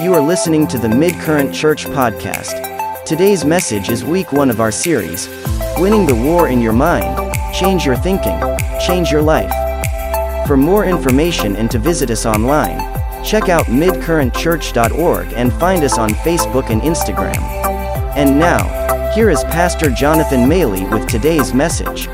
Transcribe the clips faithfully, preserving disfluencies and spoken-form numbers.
You are listening to the Midcurrent Church podcast. Today's message is week one of our series, Winning the War in Your Mind. Change your thinking, change your life. For more information and to visit us online, check out midcurrent church dot org and find us on Facebook and Instagram. And now, here is Pastor Jonathan Maley with today's message.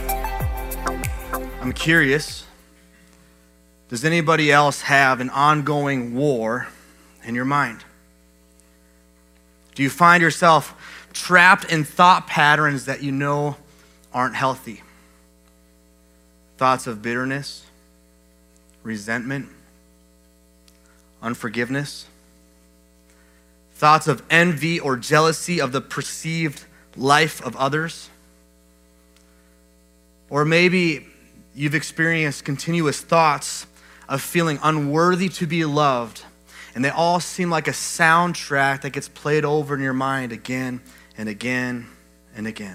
I'm curious, does anybody else have an ongoing war in your mind? Do you find yourself trapped in thought patterns that you know aren't healthy? Thoughts of bitterness, resentment, unforgiveness, thoughts of envy or jealousy of the perceived life of others. Or maybe you've experienced continuous thoughts of feeling unworthy to be loved, and they all seem like a soundtrack that gets played over in your mind again and again and again.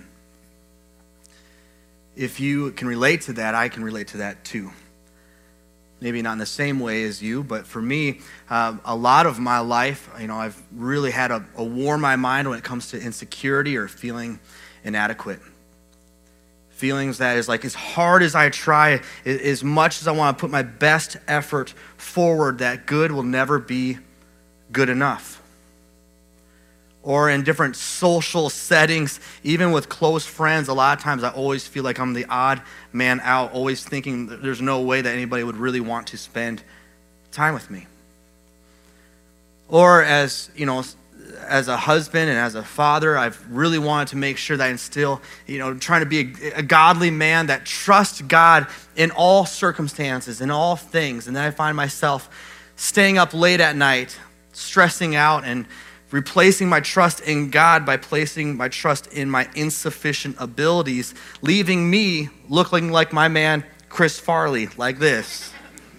If you can relate to that, I can relate to that too. Maybe not in the same way as you, but for me, uh, a lot of my life, you know, I've really had a, a war in my mind when it comes to insecurity or feeling inadequate. Feelings that is like, as hard as I try, as much as I want to put my best effort forward, that good will never be good enough. Or in different social settings, even with close friends, a lot of times I always feel like I'm the odd man out, always thinking that there's no way that anybody would really want to spend time with me. Or as, you know, as a husband and as a father, I've really wanted to make sure that I instill, you know, trying to be a, a godly man that trusts God in all circumstances, in all things. And then I find myself staying up late at night, stressing out and replacing my trust in God by placing my trust in my insufficient abilities, leaving me looking like my man, Chris Farley, like this.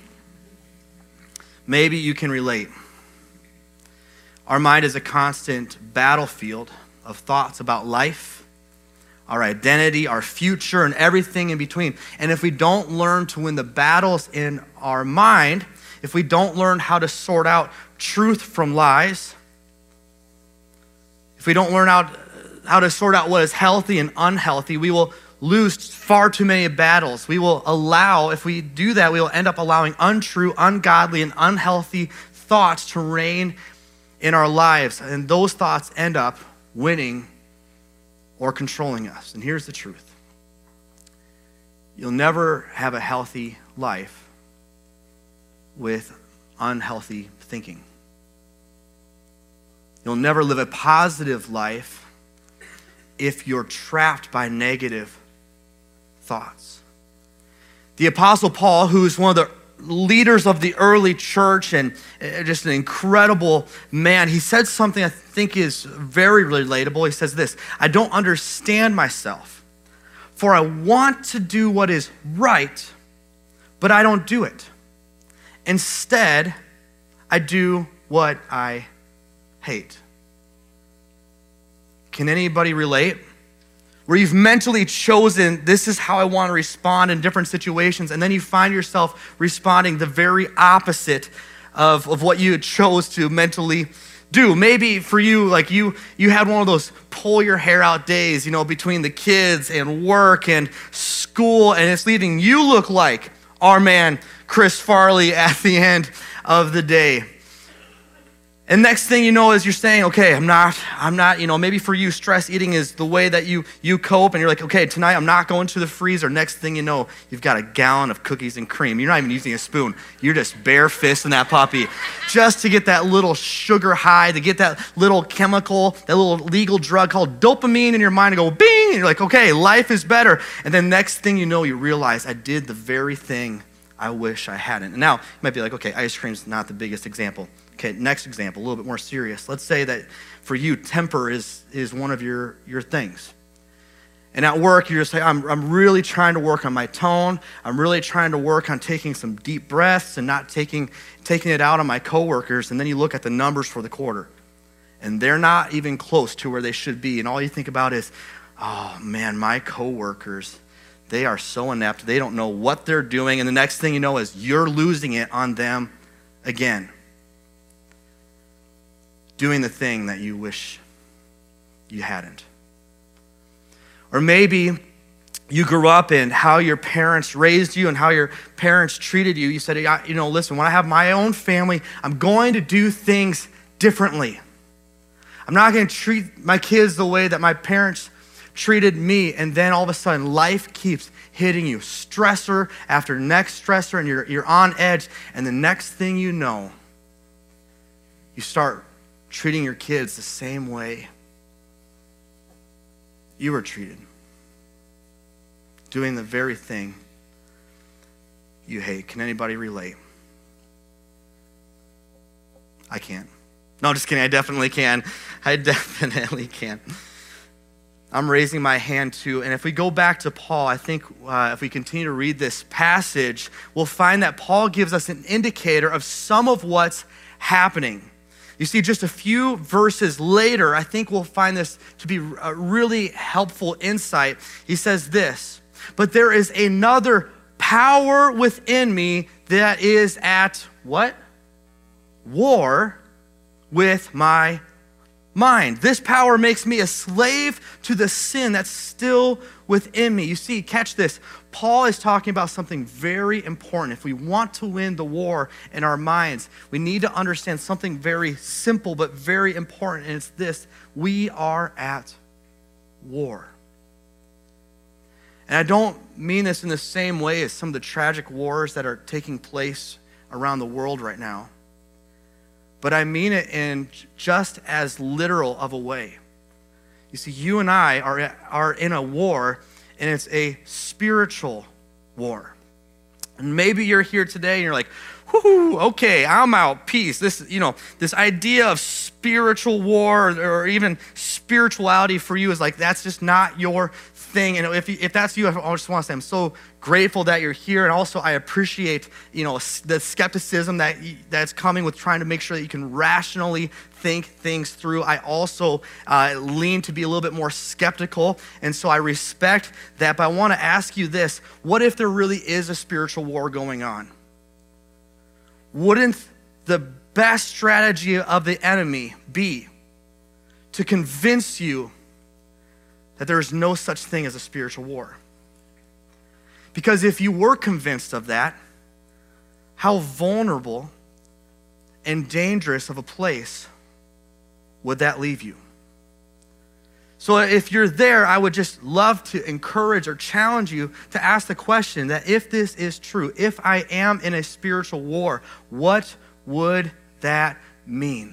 Maybe you can relate. Our mind is a constant battlefield of thoughts about life, our identity, our future, and everything in between. And if we don't learn to win the battles in our mind, if we don't learn how to sort out truth from lies, if we don't learn out how to sort out what is healthy and unhealthy, we will lose far too many battles. We will allow, if we do that, we will end up allowing untrue, ungodly, and unhealthy thoughts to reign in our lives, and those thoughts end up winning or controlling us. And here's the truth. You'll never have a healthy life with unhealthy thinking. You'll never live a positive life if you're trapped by negative thoughts. The Apostle Paul, who is one of the leaders of the early church and just an incredible man, he said something I think is very relatable. He says this: I don't understand myself, for I want to do what is right, but I don't do it. Instead, I do what I hate. Can anybody relate? Where you've mentally chosen, this is how I want to respond in different situations, and then you find yourself responding the very opposite of, of what you chose to mentally do. Maybe for you, like you you had one of those pull your hair out days, you know, between the kids and work and school, and it's leaving you look like our man, Chris Farley, at the end of the day. And next thing you know is you're saying, okay, I'm not, I'm not, you know, maybe for you, stress eating is the way that you you cope, and you're like, okay, tonight I'm not going to the freezer. Next thing you know, you've got a gallon of cookies and cream. You're not even using a spoon. You're just bare fisting that puppy just to get that little sugar high, to get that little chemical, that little legal drug called dopamine in your mind to go bing, and you're like, okay, life is better. And then next thing you know, you realize I did the very thing I wish I hadn't. And now you might be like, okay, ice cream's not the biggest example. Okay, next example, a little bit more serious. Let's say that for you, temper is, is one of your, your things. And at work, you're just like, I'm, I'm really trying to work on my tone. I'm really trying to work on taking some deep breaths and not taking, taking it out on my coworkers. And then you look at the numbers for the quarter, and they're not even close to where they should be. And all you think about is, oh man, my coworkers, They are so inept. They don't know what they're doing. And the next thing you know is you're losing it on them again. doing the thing that you wish you hadn't. Or maybe you grew up in how your parents raised you and how your parents treated you. You said, you know, listen, when I have my own family, I'm going to do things differently. I'm not going to treat my kids the way that my parents treated me. And then all of a sudden, life keeps hitting you, stressor after next stressor, and you're, you're on edge. And the next thing you know, you start treating your kids the same way you were treated. Doing the very thing you hate. Can anybody relate? I can't. No, just kidding. I definitely can. I definitely can. I'm raising my hand too. And if we go back to Paul, I think uh, if we continue to read this passage, we'll find that Paul gives us an indicator of some of what's happening. You see, just a few verses later, I think we'll find this to be a really helpful insight. He says this, but there is another power within me that is at what? War with my mind. This power makes me a slave to the sin that's still within me. You see, catch this. Paul is talking about something very important. If we want to win the war in our minds, we need to understand something very simple but very important, and it's this. We are at war. And I don't mean this in the same way as some of the tragic wars that are taking place around the world right now. But I mean it in just as literal of a way. You see, you and I are, are in a war, and it's a spiritual war. And maybe you're here today and you're like, whoo, okay, I'm out, peace. This, you know, this idea of spiritual war or, or even spirituality for you is like, that's just not your thing. And if, if that's you, I just want to say I'm so grateful that you're here. And also I appreciate, you know, the skepticism that that's coming with trying to make sure that you can rationally think things through. I also uh, lean to be a little bit more skeptical. And so I respect that. But I want to ask you this. What if there really is a spiritual war going on? Wouldn't the best strategy of the enemy be to convince you that there is no such thing as a spiritual war? Because if you were convinced of that, how vulnerable and dangerous of a place would that leave you? So if you're there, I would just love to encourage or challenge you to ask the question that if this is true, if I am in a spiritual war, what would that mean?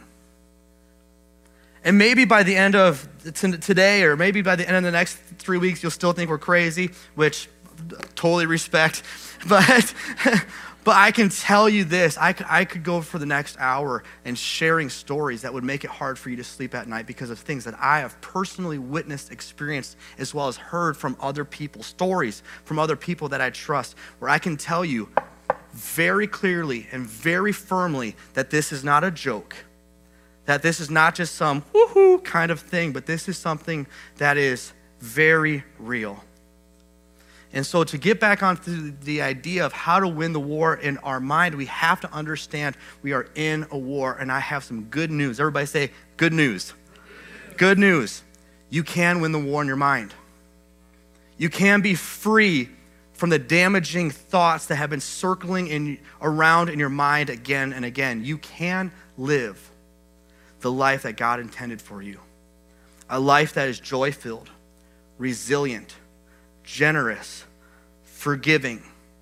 And maybe by the end of today, or maybe by the end of the next three weeks, you'll still think we're crazy, which totally respect. But but I can tell you this, I could, I could go for the next hour and sharing stories that would make it hard for you to sleep at night because of things that I have personally witnessed, experienced, as well as heard from other people, stories from other people that I trust, where I can tell you very clearly and very firmly that this is not a joke, that this is not just some woohoo kind of thing, but this is something that is very real. And so to get back onto the idea of how to win the war in our mind, we have to understand we are in a war, and I have some good news. Everybody say, good news. Good news. You can win the war in your mind. You can be free from the damaging thoughts that have been circling in, around in your mind again and again. You can live the life that God intended for you. A life that is joy-filled, resilient, generous, forgiving.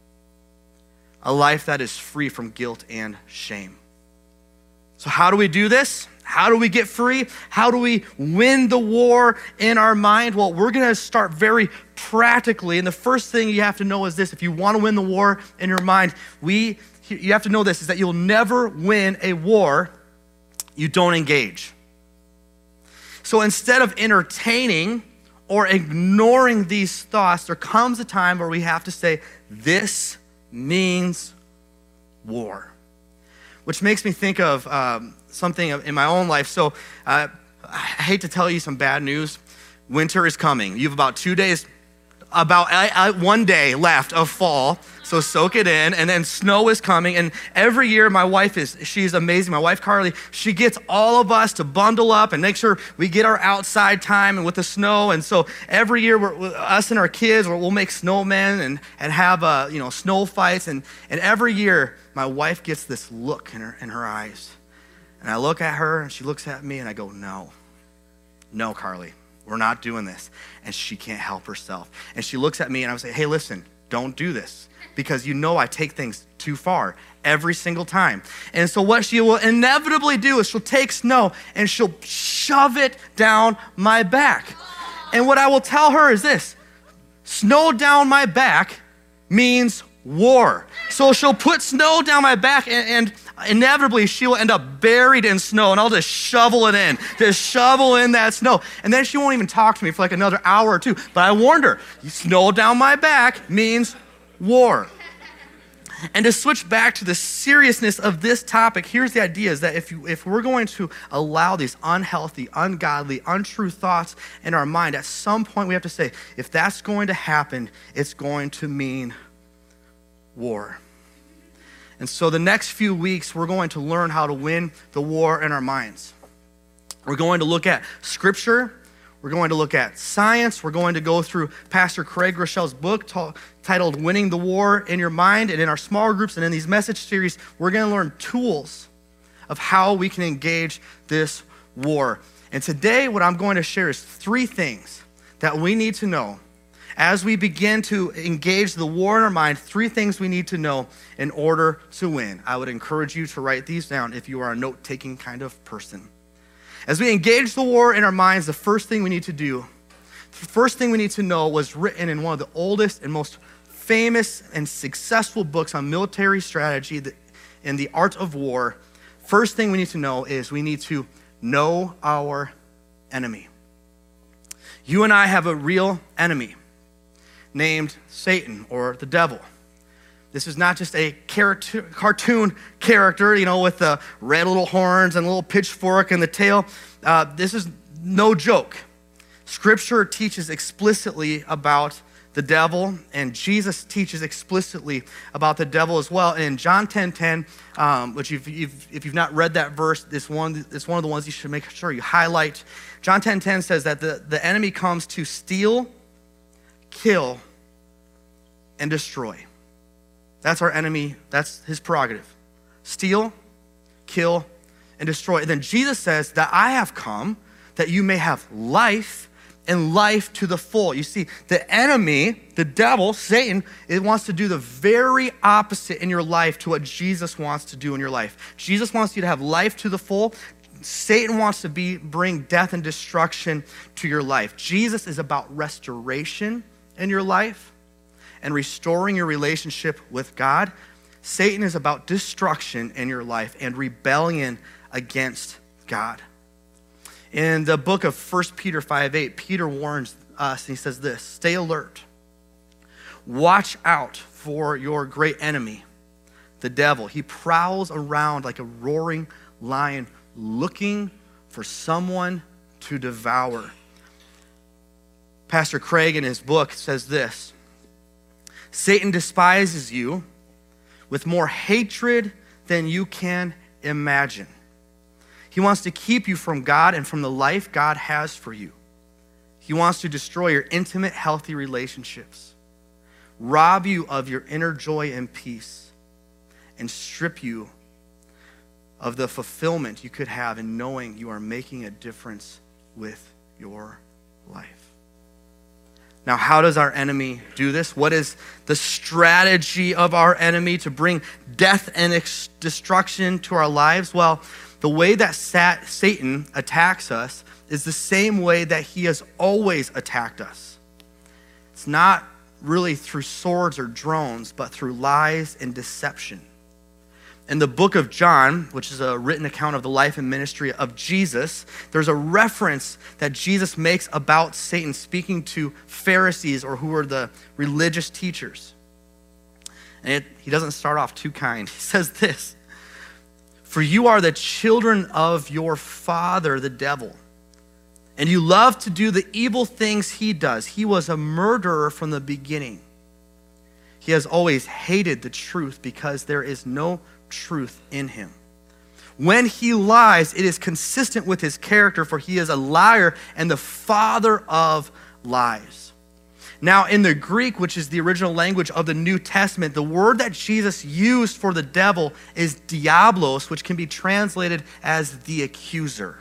A life that is free from guilt and shame. So how do we do this? How do we get free? How do we win the war in our mind? Well, we're going to start very practically. And the first thing you have to know is this. If you want to win the war in your mind, we you have to know this, is that you'll never win a war you don't engage. So instead of entertaining or ignoring these thoughts, there comes a time where we have to say, this means war. Which makes me think of um, something in my own life. So uh, I hate to tell you some bad news. Winter is coming. You have about two days about I, I, one day left of fall, so soak it in, and then snow is coming, and every year my wife is, she's amazing, my wife Carly, she gets all of us to bundle up and make sure we get our outside time and with the snow, and so every year, we're, us and our kids, we'll make snowmen and, and have, uh, you know, snow fights, and, and every year, my wife gets this look in her, in her eyes, and I look at her, and she looks at me, and I go, no, no, Carly. We're not doing this. And she can't help herself. And she looks at me and I would say, hey, listen, don't do this. Because you know I take things too far every single time. And so what she will inevitably do is she'll take snow and she'll shove it down my back. And what I will tell her is this, snow down my back means war. So she'll put snow down my back and, and inevitably she will end up buried in snow and I'll just shovel it in, just shovel in that snow. And then she won't even talk to me for like another hour or two. But I warned her, snow down my back means war. And to switch back to the seriousness of this topic, here's the idea is that if, you, if we're going to allow these unhealthy, ungodly, untrue thoughts in our mind, at some point we have to say, if that's going to happen, it's going to mean war. And so the next few weeks, we're going to learn how to win the war in our minds. We're going to look at scripture. We're going to look at science. We're going to go through Pastor Craig Groeschel's book t- titled Winning the War in Your Mind. And in our small groups and in these message series, we're going to learn tools of how we can engage this war. And today, what I'm going to share is three things that we need to know as we begin to engage the war in our mind. Three things we need to know in order to win. I would encourage you to write these down if you are a note-taking kind of person. As we engage the war in our minds, the first thing we need to do, the first thing we need to know was written in one of the oldest and most famous and successful books on military strategy and the art of war. First thing we need to know is we need to know our enemy. You and I have a real enemy named Satan or the devil. This is not just a cartoon character, you know, with the red little horns and a little pitchfork and the tail. Uh, this is no joke. Scripture teaches explicitly about the devil, and Jesus teaches explicitly about the devil as well. In John ten ten, um, which you've, you've, if you've not read that verse, it's one, it's one of the ones you should make sure you highlight. John ten ten says that the, the enemy comes to steal, kill, and destroy. That's our enemy. That's his prerogative. Steal, kill, and destroy. And then Jesus says that I have come that you may have life and life to the full. You see, the enemy, the devil, Satan, it wants to do the very opposite in your life to what Jesus wants to do in your life. Jesus wants you to have life to the full. Satan wants to be bring death and destruction to your life. Jesus is about restoration in your life and restoring your relationship with God. Satan is about destruction in your life and rebellion against God. In the book of First Peter five eight, Peter warns us, and he says this, stay alert. Watch out for your great enemy, the devil. He prowls around like a roaring lion looking for someone to devour. Pastor Craig in his book says this, Satan despises you with more hatred than you can imagine. He wants to keep you from God and from the life God has for you. He wants to destroy your intimate, healthy relationships, rob you of your inner joy and peace, and strip you of the fulfillment you could have in knowing you are making a difference with your life. Now, how does our enemy do this? What is the strategy of our enemy to bring death and ex- destruction to our lives? Well, the way that sat- Satan attacks us is the same way that he has always attacked us. It's not really through swords or drones, but through lies and deception. In the book of John, which is a written account of the life and ministry of Jesus, there's a reference that Jesus makes about Satan speaking to Pharisees or who were the religious teachers. And it, he doesn't start off too kind. He says this, for you are the children of your father, the devil, and you love to do the evil things he does. He was a murderer from the beginning. He has always hated the truth because there is no truth in him. When he lies, it is consistent with his character, for he is a liar and the father of lies. Now, in the Greek, which is the original language of the New Testament, the word that Jesus used for the devil is diablos, which can be translated as the accuser.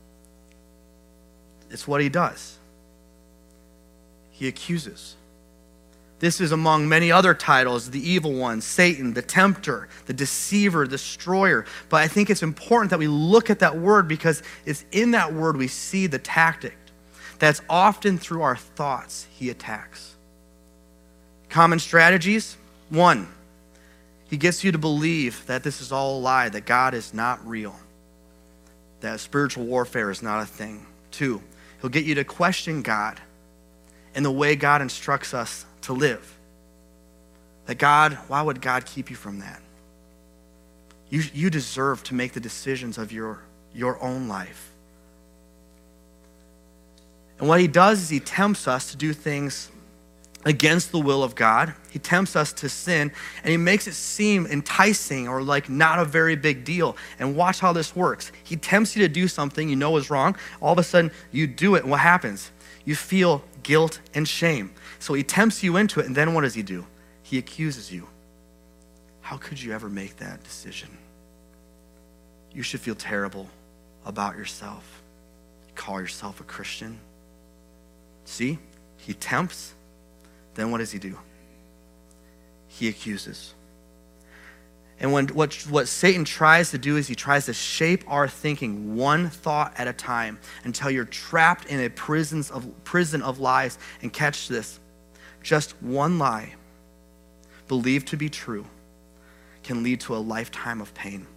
It's what he does. He accuses. This is among many other titles, the evil one, Satan, the tempter, the deceiver, the destroyer. But I think it's important that we look at that word because it's in that word we see the tactic. That's often through our thoughts he attacks. Common strategies. One, he gets you to believe that this is all a lie, that God is not real, that spiritual warfare is not a thing. Two, he'll get you to question God and the way God instructs us to live. That God, why would God keep you from that? You, you deserve to make the decisions of your, your own life. And what he does is he tempts us to do things against the will of God. He tempts us to sin, and he makes it seem enticing or like not a very big deal. And watch how this works. He tempts you to do something you know is wrong. All of a sudden, you do it, and what happens? You feel guilt and shame. So he tempts you into it, and then what does he do? He accuses you. How could you ever make that decision? You should feel terrible about yourself. You call yourself a Christian. See, he tempts, then what does he do? He accuses. And when what, what Satan tries to do is he tries to shape our thinking one thought at a time until you're trapped in a prisons of, prison of lies. And catch this, just one lie, believed to be true, can lead to a lifetime of pain.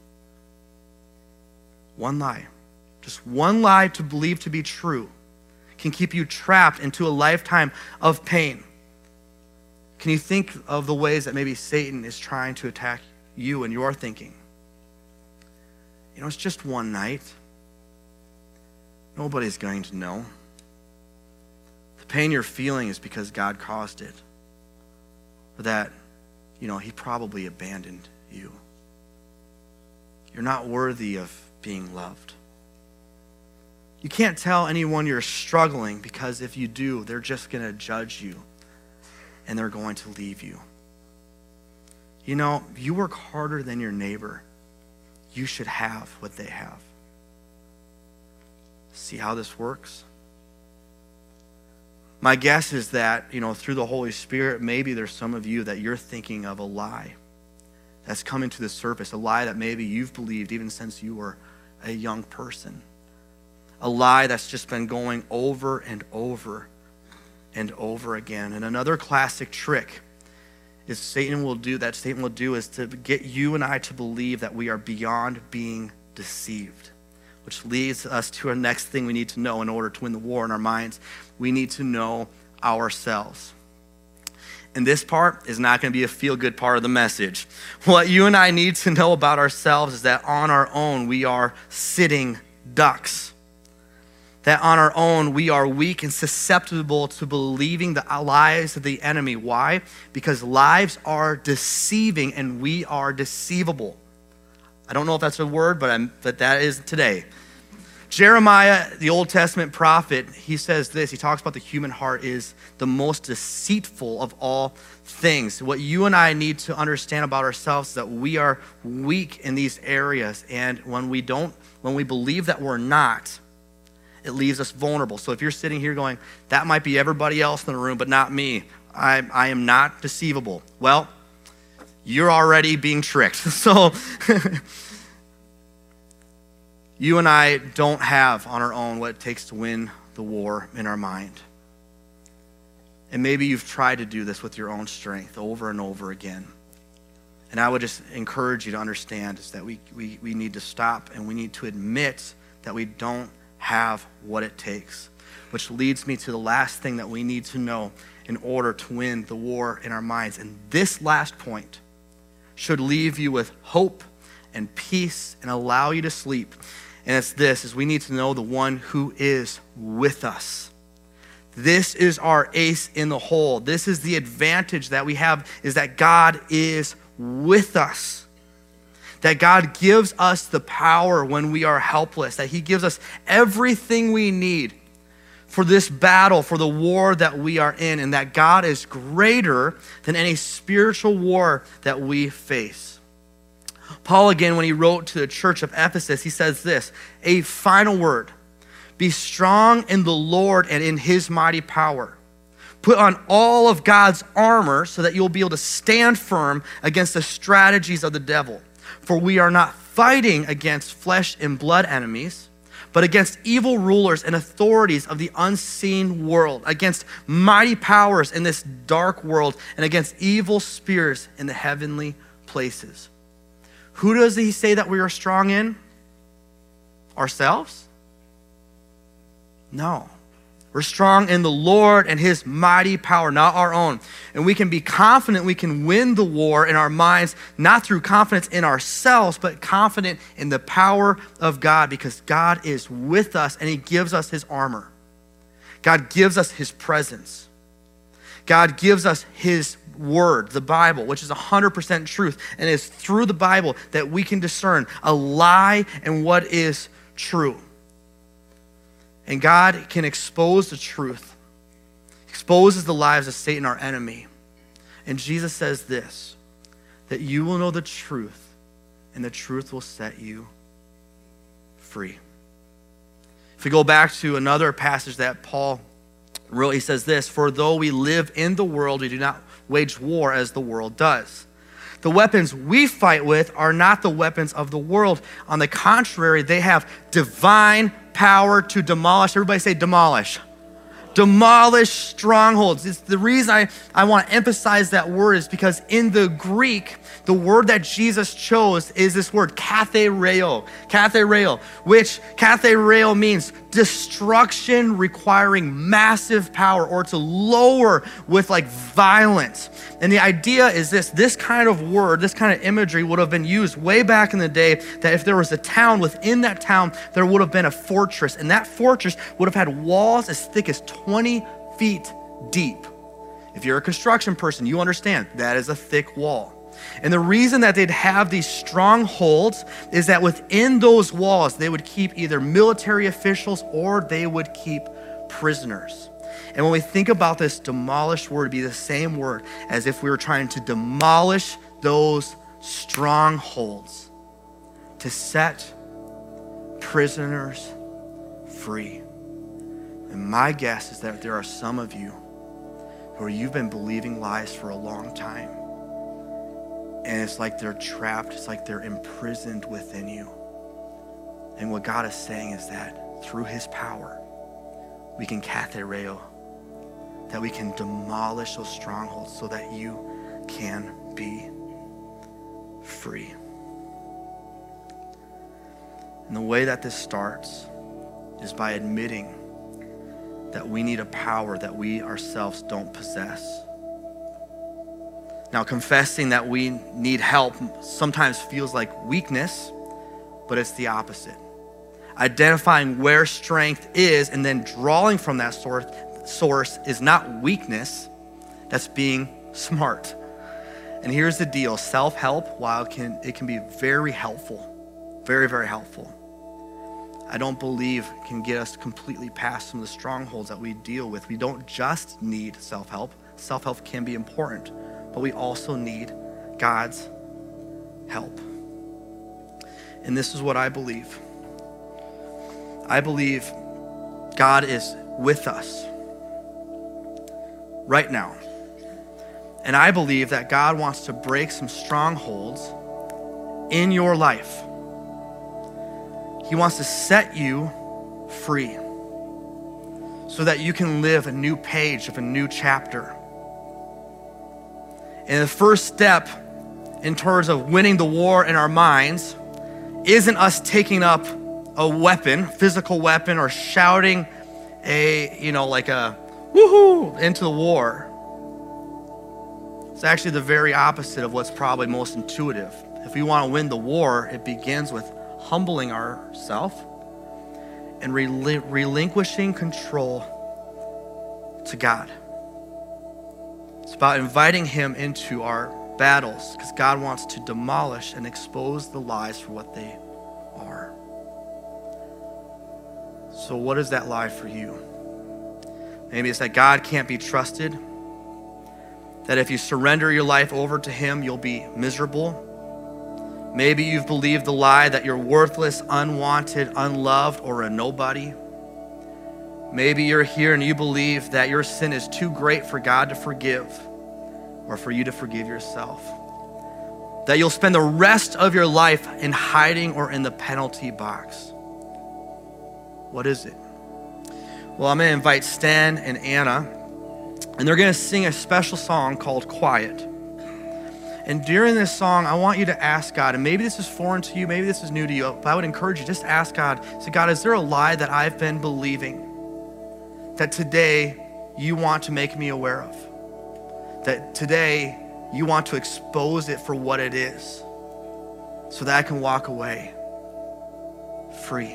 One lie, just one lie to believe to be true can keep you trapped into a lifetime of pain. Can you think of the ways that maybe Satan is trying to attack you and your thinking? You know, it's just one night. Nobody's going to know. The pain you're feeling is because God caused it. Or that, you know, he probably abandoned you. You're not worthy of being loved. You can't tell anyone you're struggling because if you do, they're just going to judge you and they're going to leave you. You know, you work harder than your neighbor. You should have what they have. See how this works? My guess is that, you know, through the Holy Spirit, maybe there's some of you that you're thinking of a lie that's coming to the surface, a lie that maybe you've believed even since you were a young person. A lie that's just been going over and over and over again. And another classic trick is Satan will do that Satan will do is to get you and I to believe that we are beyond being deceived, which leads us to our next thing we need to know in order to win the war in our minds. We need to know ourselves. And this part is not going to be a feel-good part of the message. What you and I need to know about ourselves is that on our own, we are sitting ducks. That on our own, we are weak and susceptible to believing the lies of the enemy. Why? Because lives are deceiving and we are deceivable. I don't know if that's a word, but, I'm, but that is today. Jeremiah, the Old Testament prophet, he says this. He talks about the human heart is the most deceitful of all things. What you and I need to understand about ourselves is that we are weak in these areas. And when we don't, when we believe that we're not, it leaves us vulnerable. So if you're sitting here going, that might be everybody else in the room, but not me. I, I am not deceivable. Well, you're already being tricked. So you and I don't have on our own what it takes to win the war in our mind. And maybe you've tried to do this with your own strength over and over again. And I would just encourage you to understand is that we, we, we need to stop and we need to admit that we don't have what it takes, which leads me to the last thing that we need to know in order to win the war in our minds. And this last point should leave you with hope and peace and allow you to sleep. And it's this, is we need to know the one who is with us. This is our ace in the hole. This is the advantage that we have, is that God is with us. That God gives us the power when we are helpless. That he gives us everything we need for this battle, for the war that we are in. And that God is greater than any spiritual war that we face. Paul, again, when he wrote to the church of Ephesus, he says this, a final word. Be strong in the Lord and in his mighty power. Put on all of God's armor so that you'll be able to stand firm against the strategies of the devil. For we are not fighting against flesh and blood enemies, but against evil rulers and authorities of the unseen world, against mighty powers in this dark world, and against evil spirits in the heavenly places. Who does he say that we are strong in? Ourselves? No. We're strong in the Lord and his mighty power, not our own. And we can be confident we can win the war in our minds, not through confidence in ourselves, but confident in the power of God, because God is with us and he gives us his armor. God gives us his presence. God gives us his word, the Bible, which is one hundred percent truth. And it's through the Bible that we can discern a lie and what is true. And God can expose the truth, exposes the lies of Satan, our enemy. And Jesus says this, that you will know the truth, and the truth will set you free. If we go back to another passage that Paul wrote, he says this, for though we live in the world, we do not wage war as the world does. The weapons we fight with are not the weapons of the world. On the contrary, they have divine power to demolish. Everybody say demolish. Demolish strongholds. It's the reason I, I want to emphasize that word is because in the Greek, the word that Jesus chose is this word, kathereo. Kathereo, which kathereo means destruction requiring massive power, or to lower with like violence. And the idea is this, this kind of word, this kind of imagery would have been used way back in the day, that if there was a town, within that town, there would have been a fortress. And that fortress would have had walls as thick as twenty feet deep. If you're a construction person, you understand that is a thick wall. And the reason that they'd have these strongholds is that within those walls, they would keep either military officials or they would keep prisoners. And when we think about this demolished word, it'd be the same word as if we were trying to demolish those strongholds, to set prisoners free. And my guess is that there are some of you who are, you've been believing lies for a long time. And it's like they're trapped. It's like they're imprisoned within you. And what God is saying is that through his power, we can kathereo, that we can demolish those strongholds so that you can be free. And the way that this starts is by admitting that we need a power that we ourselves don't possess. Now, confessing that we need help sometimes feels like weakness, but it's the opposite. Identifying where strength is and then drawing from that source, source is not weakness, that's being smart. And here's the deal, self-help, while it can, it can be very helpful, very, very helpful, I don't believe can get us completely past some of the strongholds that we deal with. We don't just need self-help. Self-help can be important, but we also need God's help. And this is what I believe. I believe God is with us right now. And I believe that God wants to break some strongholds in your life. He wants to set you free so that you can live a new page of a new chapter. And the first step in terms of winning the war in our minds isn't us taking up a weapon, physical weapon, or shouting a, you know, like a woohoo into the war. It's actually the very opposite of what's probably most intuitive. If we want to win the war, it begins with humbling ourselves and rel- relinquishing control to God. It's about inviting him into our battles because God wants to demolish and expose the lies for what they are. So what is that lie for you? Maybe it's that God can't be trusted, that if you surrender your life over to him, you'll be miserable. Maybe you've believed the lie that you're worthless, unwanted, unloved, or a nobody. Maybe you're here and you believe that your sin is too great for God to forgive or for you to forgive yourself. That you'll spend the rest of your life in hiding or in the penalty box. What is it? Well, I'm going to invite Stan and Anna, and they're going to sing a special song called Quiet. And during this song, I want you to ask God, and maybe this is foreign to you, maybe this is new to you, but I would encourage you, just ask God, say, God, is there a lie that I've been believing that today you want to make me aware of? That today you want to expose it for what it is so that I can walk away free.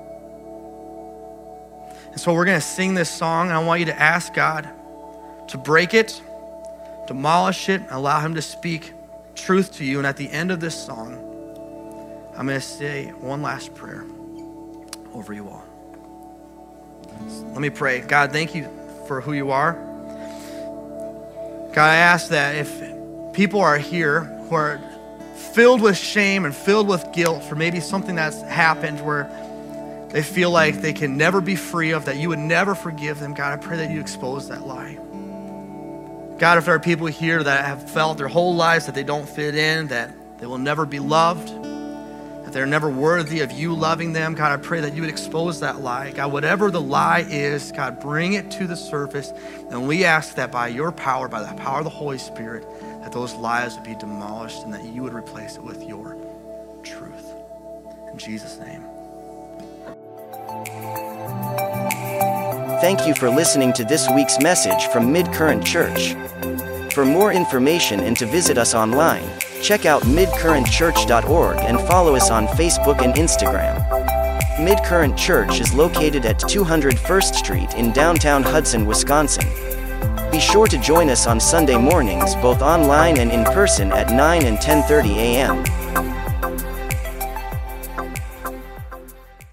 And so we're going to sing this song, and I want you to ask God to break it, demolish it, allow him to speak truth to you. And at the end of this song, I'm going to say one last prayer over you all. Let me pray. God, thank you for who you are. God, I ask that if people are here who are filled with shame and filled with guilt for maybe something that's happened where they feel like they can never be free of, that you would never forgive them, God, I pray that you expose that lie. God, if there are people here that have felt their whole lives that they don't fit in, that they will never be loved, that they're never worthy of you loving them, God, I pray that you would expose that lie. God, whatever the lie is, God, bring it to the surface. And we ask that by your power, by the power of the Holy Spirit, that those lies would be demolished and that you would replace it with your truth. In Jesus' name. Thank you for listening to this week's message from Mid-Current Church. For more information and to visit us online, check out mid current church dot org and follow us on Facebook and Instagram. Mid-Current Church is located at two hundred First Street in downtown Hudson, Wisconsin. Be sure to join us on Sunday mornings both online and in person at nine and ten thirty a.m.